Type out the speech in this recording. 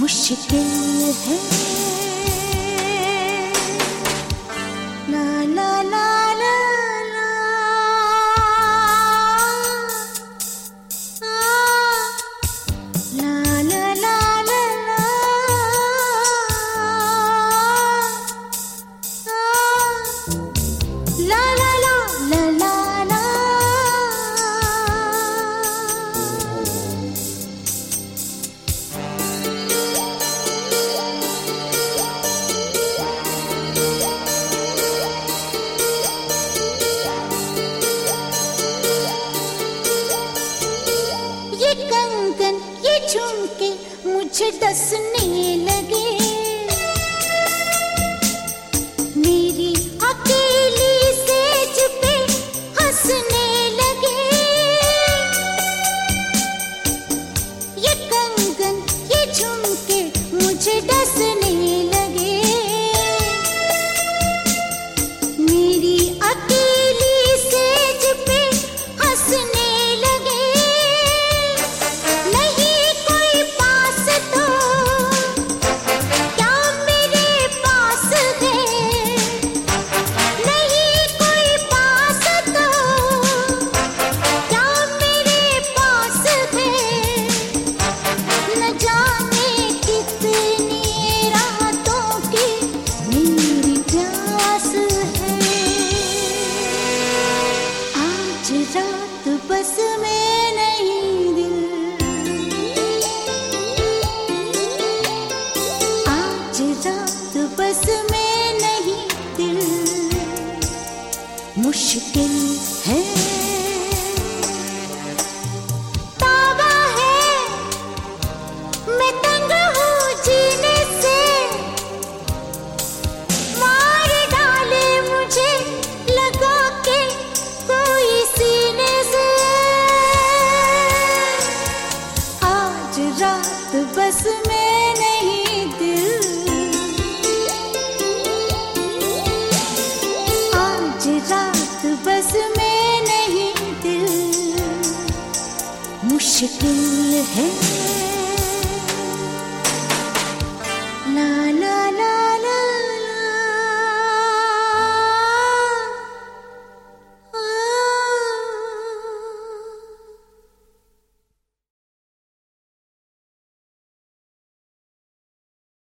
मुश्किल है। ला ला ला ला ला ला ला ला ला ला ला ला ला ला ला। ये कंगन ये झुमके मुझे डसने लगे, मेरी अकेली सेज पे हंसने लगे। ये कंगन ये झुमके मुझे डसने लगे, मेरी अकेली सेज पे हंसने लगे। नहीं कोई पास तो क्या मेरे पास है, नहीं कोई पास तो क्या मेरे पास है। न जाने कितनी रातों की मेरी प्यास है। आज रात बस में नहीं दिल, आज रात बस में नहीं दिल, मुश्किल है। तौबा है मैं तंग हूँ जीने से, मार डाले मुझे लगा के कोई सीने से। आज रात बस में नहीं दिल, आज रात बस में नहीं दिल, मुश्किल है।